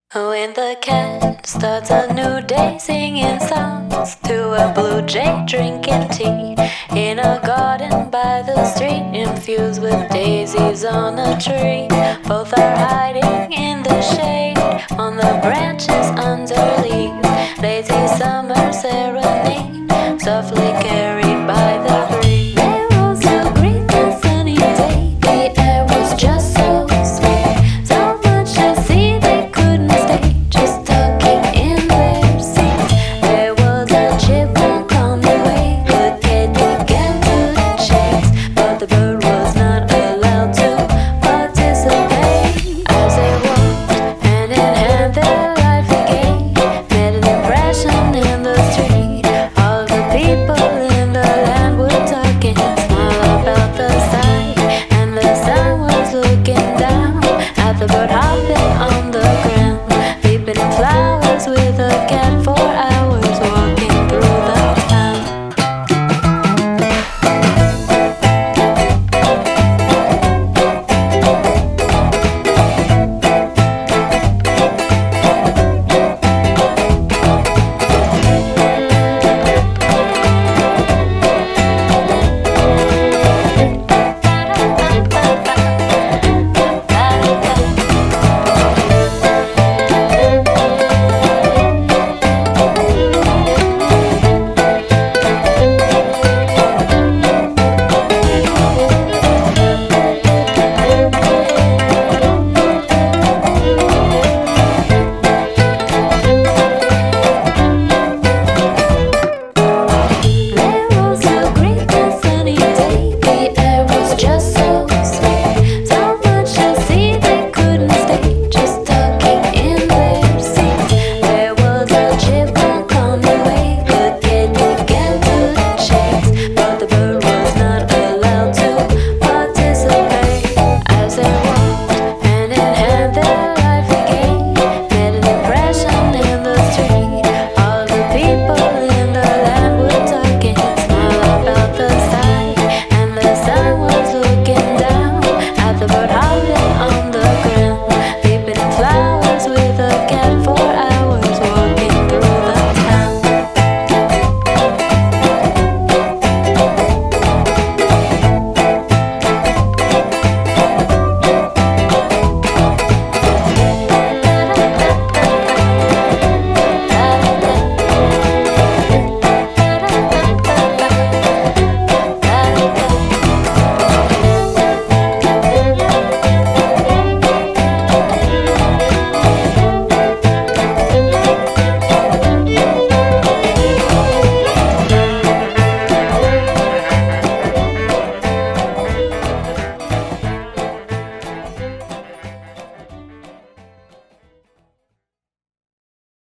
When the cat starts a new day singing songs to a blue jay drinking tea in a garden by the street infused with daisies on a tree. Both are hiding in the shade